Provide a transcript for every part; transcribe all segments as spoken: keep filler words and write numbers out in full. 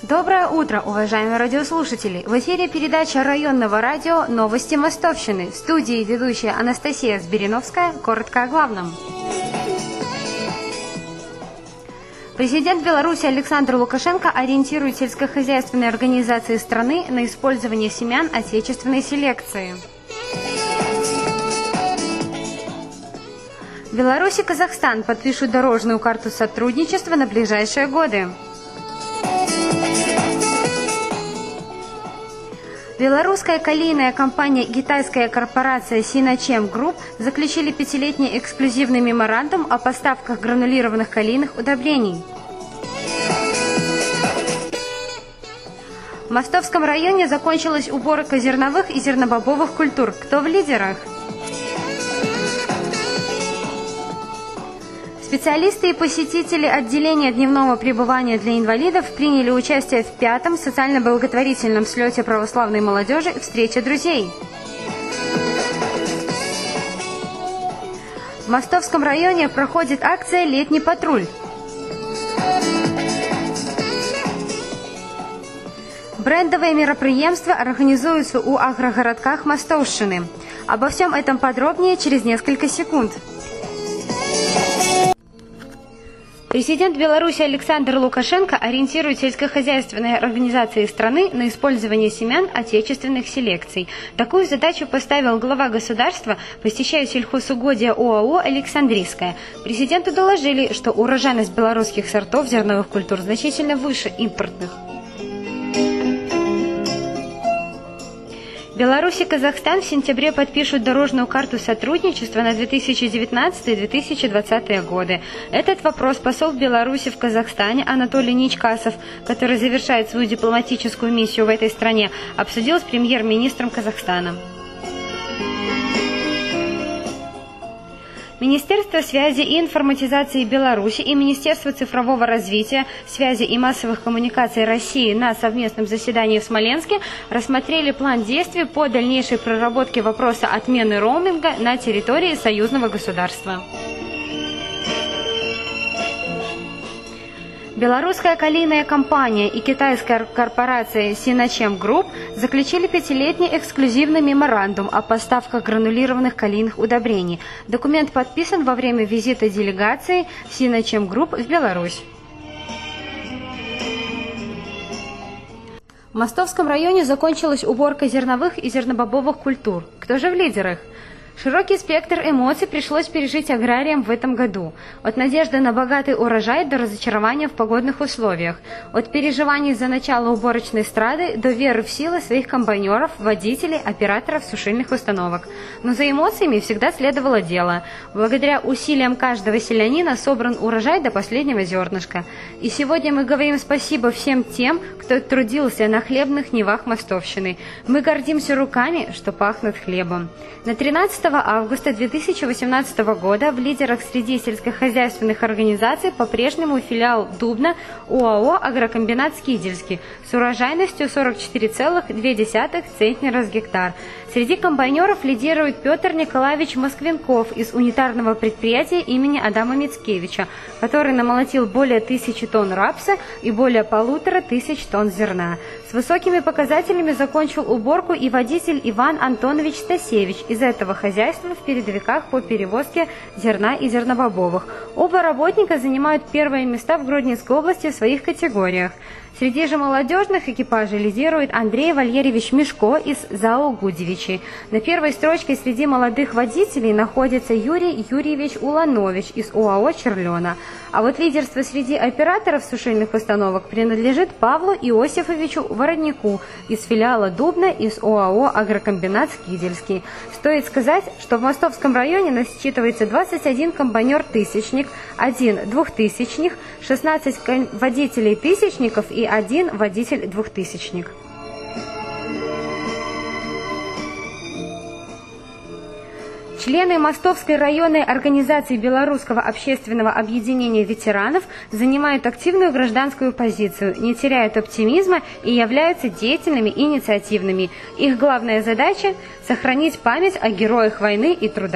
Доброе утро, уважаемые радиослушатели! В эфире передача районного радио «Новости Мостовщины». В студии ведущая Анастасия Збириновская. Коротко о главном. Президент Беларуси Александр Лукашенко ориентирует сельскохозяйственные организации страны на использование семян отечественной селекции. Беларусь и Казахстан подпишут дорожную карту сотрудничества на ближайшие годы. Белорусская колейная компания и китайская корпорация Синочем Групп заключили пятилетний эксклюзивный меморандум о поставках гранулированных колейных удобрений. В Мостовском районе закончилась уборка зерновых и зернобобовых культур. Кто в лидерах? Специалисты и посетители отделения дневного пребывания для инвалидов приняли участие в пятом социально-благотворительном слете православной молодежи «Встреча друзей». В Мостовском районе проходит акция «Летний патруль». Брендовые мероприятия организуются у агрогородках Мостовщины. Обо всем этом подробнее через несколько секунд. Президент Беларуси Александр Лукашенко ориентирует сельскохозяйственные организации страны на использование семян отечественных селекций. Такую задачу поставил глава государства, посещая сельхозугодия ОАО «Александрийская». Президенту доложили, что урожайность белорусских сортов зерновых культур значительно выше импортных. Беларусь и Казахстан в сентябре подпишут дорожную карту сотрудничества на две тысячи девятнадцатый — две тысячи двадцатый годы. Этот вопрос посол Беларуси в Казахстане Анатолий Ничкасов, который завершает свою дипломатическую миссию в этой стране, обсудил с премьер-министром Казахстана. Министерство связи и информатизации Беларуси и Министерство цифрового развития, связи и массовых коммуникаций России на совместном заседании в Смоленске рассмотрели план действий по дальнейшей проработке вопроса отмены роуминга на территории союзного государства. Белорусская колейная компания и китайская корпорация Синочем Групп заключили пятилетний эксклюзивный меморандум о поставках гранулированных колейных удобрений. Документ подписан во время визита делегации Синочем Групп в Беларусь. В Мостовском районе закончилась уборка зерновых и зернобобовых культур. Кто же в лидерах? Широкий спектр эмоций пришлось пережить аграриям в этом году. От надежды на богатый урожай до разочарования в погодных условиях. От переживаний за начало уборочной эстрады до веры в силы своих комбайнеров, водителей, операторов сушильных установок. Но за эмоциями всегда следовало дело. Благодаря усилиям каждого селянина собран урожай до последнего зернышка. И сегодня мы говорим спасибо всем тем, кто трудился на хлебных нивах Мостовщины. Мы гордимся руками, что пахнут хлебом. На тринадцатого августа две тысячи восемнадцатого года в лидерах среди сельскохозяйственных организаций по-прежнему филиал Дубна ОАО «Агрокомбинат Скидельский» с урожайностью сорок четыре целых две десятых центнера с гектар. Среди комбайнеров лидирует Петр Николаевич Москвенков из унитарного предприятия имени Адама Мицкевича, который намолотил более тысячи тонн рапса и более полутора тысяч тонн зерна. С высокими показателями закончил уборку и водитель Иван Антонович Стасевич из этого хозяйства в передовиках по перевозке зерна и зернобобовых. Оба работника занимают первые места в Гродненской области в своих категориях. Среди же молодежных экипажей лидирует Андрей Валерьевич Мишко из ЗАО «Гудевичи». На первой строчке среди молодых водителей находится Юрий Юрьевич Уланович из ОАО «Черлена». А вот лидерство среди операторов сушильных установок принадлежит Павлу Иосифовичу Воротнику из филиала Дубна из ОАО «Агрокомбинат Скидельский». Стоит сказать, что в Мостовском районе насчитывается двадцать один комбайнер-тысячник, один двухтысячник, шестнадцать водителей-тысячников и один водитель-двухтысячник. Члены Мостовской районной организации Белорусского общественного объединения ветеранов занимают активную гражданскую позицию, не теряют оптимизма и являются деятельными и инициативными. Их главная задача – сохранить память о героях войны и труда.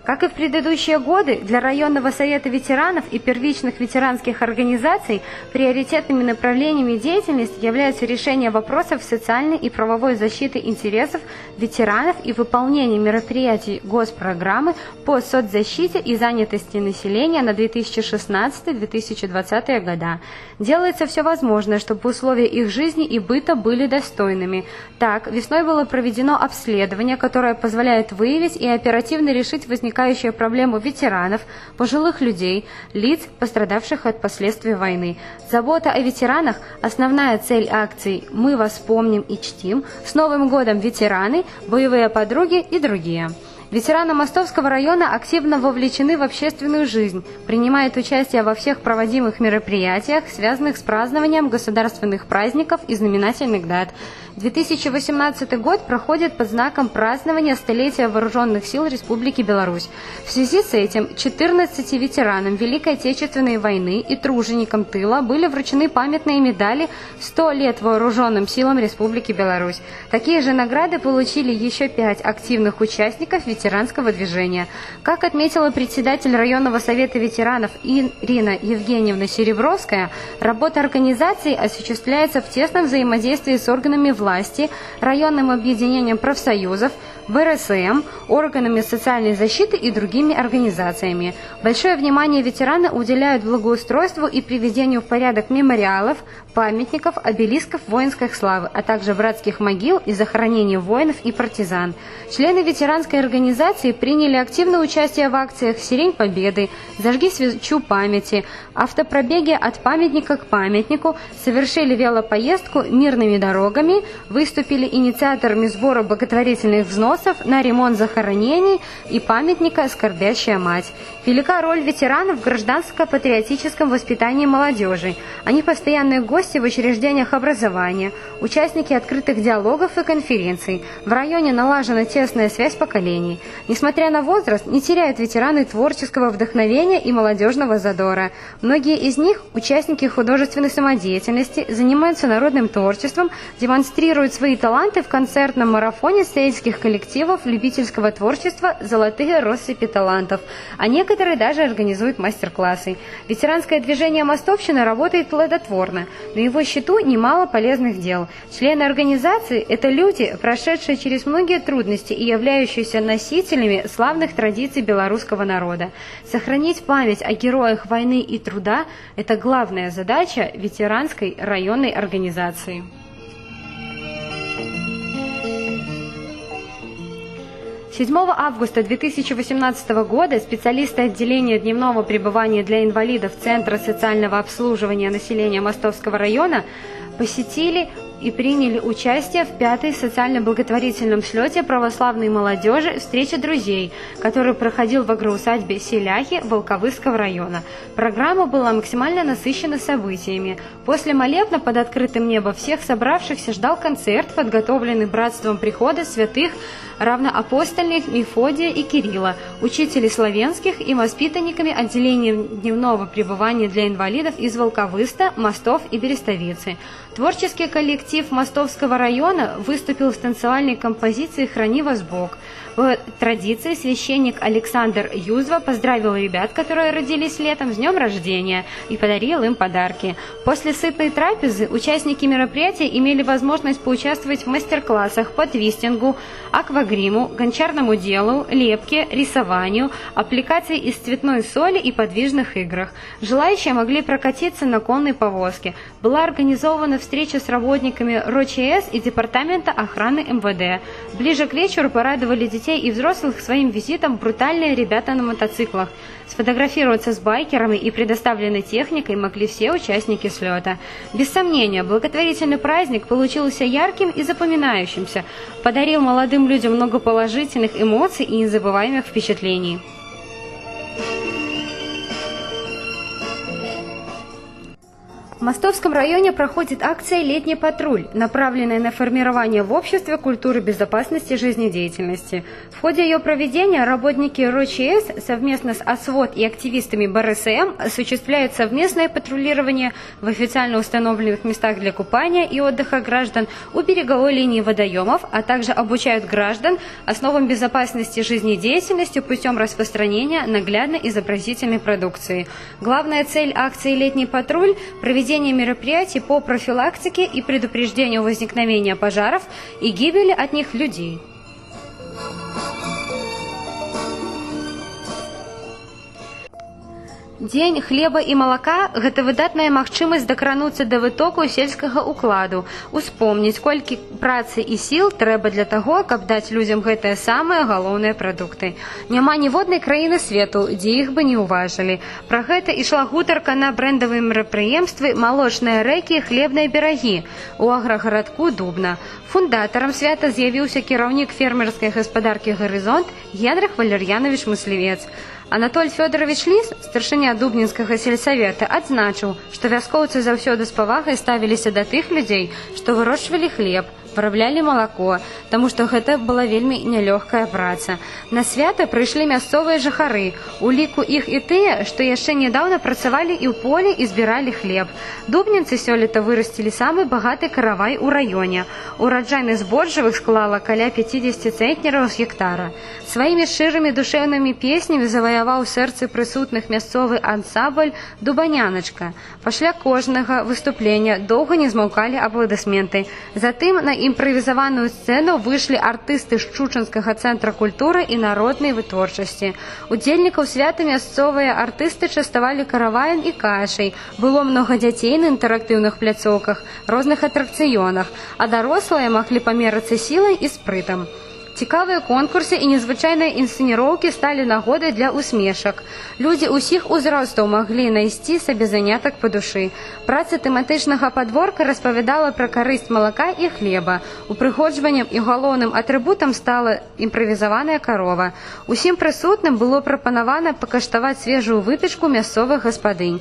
Как и в предыдущие годы, для районного совета ветеранов и первичных ветеранских организаций приоритетными направлениями деятельности являются решение вопросов социальной и правовой защиты интересов ветеранов и выполнение мероприятий госпрограммы по соцзащите и занятости населения на две тысячи шестнадцатый — две тысячи двадцатые года. Делается все возможное, чтобы условия их жизни и быта были достойными. Так, весной было проведено обследование, которое позволяет выявить и оперативно решить возникающие проблему ветеранов, пожилых людей, лиц, пострадавших от последствий войны. Забота о ветеранах – основная цель акций «Мы вас помним и чтим», «С Новым годом, ветераны», «Боевые подруги» и другие. Ветераны Мостовского района активно вовлечены в общественную жизнь, принимают участие во всех проводимых мероприятиях, связанных с празднованием государственных праздников и знаменательных дат. две тысячи восемнадцатый год проходит под знаком празднования столетия Вооруженных сил Республики Беларусь. В связи с этим четырнадцати ветеранам Великой Отечественной войны и труженикам тыла были вручены памятные медали «сто лет Вооруженным силам Республики Беларусь». Такие же награды получили еще пять активных участников ветеранского движения. Как отметила председатель районного совета ветеранов Ирина Евгеньевна Серебровская, работа организации осуществляется в тесном взаимодействии с органами власти, районным объединением профсоюзов, вэ эр эс эм, органами социальной защиты и другими организациями. Большое внимание ветераны уделяют благоустройству и приведению в порядок мемориалов, памятников, обелисков воинской славы, а также братских могил и захоронений воинов и партизан. Члены ветеранской организации приняли активное участие в акциях «Сирень Победы», «Зажги свечу памяти», автопробеги от памятника к памятнику, совершили велопоездку мирными дорогами, выступили инициаторами сбора благотворительных взносов на ремонт захоронений и памятника «Скорбящая мать». Велика роль ветеранов в гражданско-патриотическом воспитании молодежи. Они постоянные гости в учреждениях образования, участники открытых диалогов и конференций. В районе налажена тесная связь поколений. Несмотря на возраст, не теряют ветераны творческого вдохновения и молодежного задора. Многие из них – участники художественной самодеятельности, занимаются народным творчеством, демонстрируют свои таланты в концертном марафоне сельских коллективов любительского творчества «Золотые россыпи талантов», а некоторые даже организуют мастер-классы. Ветеранское движение «Мостовщина» работает плодотворно. На его счету немало полезных дел. Члены организации – это люди, прошедшие через многие трудности и являющиеся носителями славных традиций белорусского народа. Сохранить память о героях войны и труда – это главная задача ветеранской районной организации. седьмого августа две тысячи восемнадцатого года специалисты отделения дневного пребывания для инвалидов Центра социального обслуживания населения Мостовского района посетили и приняли участие в пятой социально-благотворительном слете православной молодежи «Встреча друзей», который проходил в агроусадьбе Селяхи Волковыского района. Программа была максимально насыщена событиями. После молебна под открытым небом всех собравшихся ждал концерт, подготовленный братством прихода святых равноапостольных Мефодия и Кирилла, учителей славянских и воспитанниками отделения дневного пребывания для инвалидов из Волковыста, Мостов и Берестовицы. Творческий коллектив Мостовского района выступил с танцевальной композицией «Храни вас Бог». По традиции священник Александр Юзва поздравил ребят, которые родились летом, с днем рождения и подарил им подарки. После сытной трапезы участники мероприятия имели возможность поучаствовать в мастер-классах по твистингу, аквагриму, гончарному делу, лепке, рисованию, аппликации из цветной соли и подвижных играх. Желающие могли прокатиться на конной повозке. Была организована встреча с работниками РОЧС и Департамента охраны эм вэ дэ. Ближе к вечеру порадовали детей и взрослых своим визитом брутальные ребята на мотоциклах. Сфотографироваться с байкерами и предоставленной техникой могли все участники слета. Без сомнения, благотворительный праздник получился ярким и запоминающимся, подарил молодым людям много положительных эмоций и незабываемых впечатлений. В Мостовском районе проходит акция «Летний патруль», направленная на формирование в обществе культуры безопасности жизнедеятельности. В ходе ее проведения работники РОЧС совместно с ОСВОД и активистами БРСМ осуществляют совместное патрулирование в официально установленных местах для купания и отдыха граждан у береговой линии водоемов, а также обучают граждан основам безопасности жизнедеятельности путем распространения наглядной изобразительной продукции. Главная цель акции «Летний патруль» – проведение мероприятий по профилактике и предупреждению возникновения пожаров и гибели от них людей. Дзень хлеба і малака – гэта выдатная магчымасць дакрануцца да вытоку сельскага укладу, успомніць, колькі працы і сіл трэба для таго, каб даць людзям гэтыя самыя галоўныя прадукты. Няма ніводнай краіны свету, дзе іх бы не ўважылі. Пра гэта ішла гутарка на брэндавыя мерапрыемствы «Малочныя рэкі, хлебныя берагі» у аграгарадку Дубна. Фундатарам свята з'явіўся кіраўнік фермерскай гаспадаркі «Гарызонт» Генрых Валерьянович Мыслівец. Анатоль Фёдорович Лис, старшыня Дубнінскага сельсавета, адзначыў, што вяскоўцы заўсёды з павагай ставіліся да тых людзей, што вырошчвалі хлеб, вырабляли малако, таму што гэта была вельмі нялёгкая праца. На свята прыйшлі мясцовыя жыхары, у ліку іх і тыя, што яшчэ нядаўна працавалі і ў полі і збіралі хлеб. Дубнінцы сёлета вырасцілі самы багаты каравай у раёне. Ураджайны збожжавых склала каля пяцідзесяці цэнтнераў з гектара. Сваімі шчырымі душэўнымі песнямі заваяваў сэрцы прысутных мясцовы ансамбль «Дубаняначка». Пасля кожнага выступлення доўга не змаўкалі апладысменты. Затым на імправізаваную сцэну выйшлі артысты Шчучынскага цэнтра культуры і народнай вытворчасці. Удзельнікаў свята мясцовыя артысты частавалі караваем і кашай. Было многа дзяцей на інтэрактыўных пляцоўках, розных атракцыёнах, а дарослыя маглі памерацца сілай і спрытам. Цікавыя конкурсы і незвычайныя інсцэніроўкі сталі нагодай для усмешак. Людзі ўсіх узростаў маглі знайсці сабе занятак па душы. Праца тэматычнага падворка распавядала пра карысць малака і хлеба. Упрыгожваннем і галоўным атрыбутам стала імправізаваная карова. Усім прысутным было прапанавана пакаштаваць свежую выпечку мясцовых гаспадынь.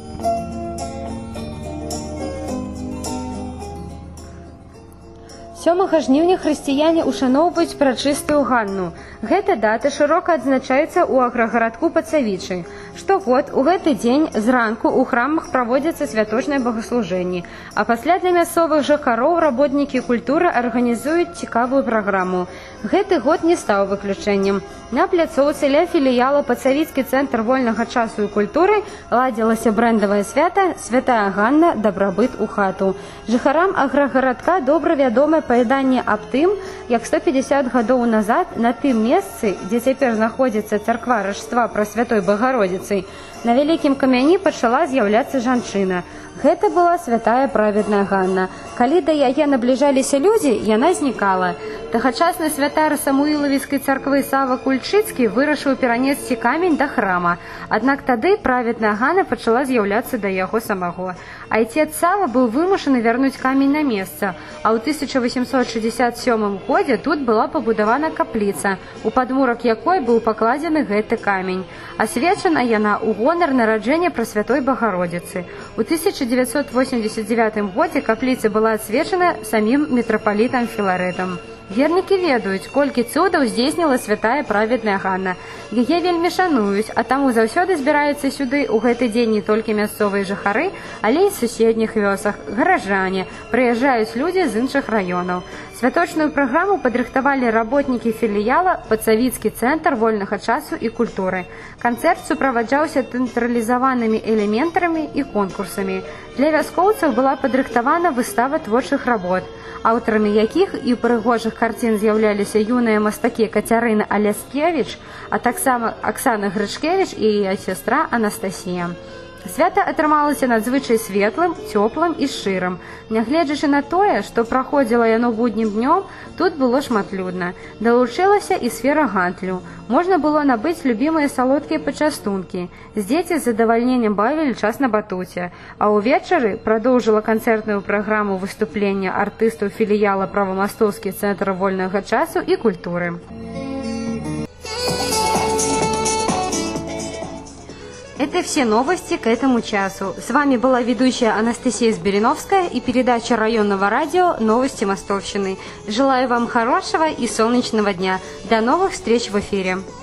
сёмага жніўня хрысціяне ушаноўваюць прачыстую Ганну. Гэта дата шырока адзначаецца ў аграгарадку Пацавічы. Штогод у гэты дзень зранку ў храмах праводзяцца святочныя богаслужэнні, а пасля для мясцовых жыхароў работнікі культуры арганізуюць цікавую праграму. Гэты год не стаў выключэннем. На пляцоўцы ля філіяла Пацавіцкі цэнтр вольнага часу і культуры ладзілася брэндавае свята «Святая Ганна. Дабрабыт у хату». Жыхарам аграгарадка добра вядомае павяданне аб тым, як сто пятьдесят гадоў назад на тым месцы, дзе цяпер знаходзіцца царква Ражства Прасвятой Багародзіцы, на вялікім камяні пачала з'яўляцца жанчына. Гэта была святая праведная Ганна. Калі да яе набліжаліся людзі, яна знікала. Тагачасны святар Самуілавіцкай царквы Сава Кульчыцкі вырашыў перанесці камень да храма. Аднак тады праведная Ганна пачала з'яўляцца да яго самого. Айцец Сава быў вымушаны вярнуць камень на месца, а ў тысяча восемьсот шестьдесят сёмым годзе тут была пабудавана капліца, у падмурак якой быў пакладзены гэты камень. Асвечана яна ў гонар нараджэння Прасвятой Багародзіцы. У тысяча девятьсот восемьдесят девятым годзе капліца была асвечана самім мітрапалітам Філарэтам. Вернікі ведаюць, колькі цудаў здзейсніла святая праведная Ганна. Яе вельмі шануюць, а таму заўсёды збіраюцца сюды ў гэты дзень не толькі мясцовыя жыхары, але і з суседніх вёсак, гаражане, прыязджаюць людзі з іншых раёнаў. Святочную праграму падрыхтавалі работнікі філіяла Пацавіцкі цэнтр вольнага часу і культуры. Канцэрт суправаджаўся тэатралізаванымі элементамі і конкурсамі. Для вяскоўцаў была падрыхтавана выстава творчых работ, аўтарамі якіх і прыгожых карцін з'яўляліся юныя мастакі Кацярына Аляскевіч, а таксама Аксана Грышкевіч і яе сястра Анастасія. Свята атрымалася надзвычай светлым, цёплым і шчырым. Нягледзячы на тое, што праходзіла яно буднім днём, тут было шматлюдна. Далучылася і сфера гандлю. Можна было набыць любімыя салодкія пачастункі. Дзеці з задавальненнем бавілі час на батуце. А ўвечары прадоўжыла канцэртную праграму выступлення артыстаў філіяла Правамастовскі цэнтр вольнага часу і культуры. Это все новости к этому часу. С вами была ведущая Анастасия Сбериновская и передача районного радио «Новости Мостовщины». Желаю вам хорошего и солнечного дня. До новых встреч в эфире.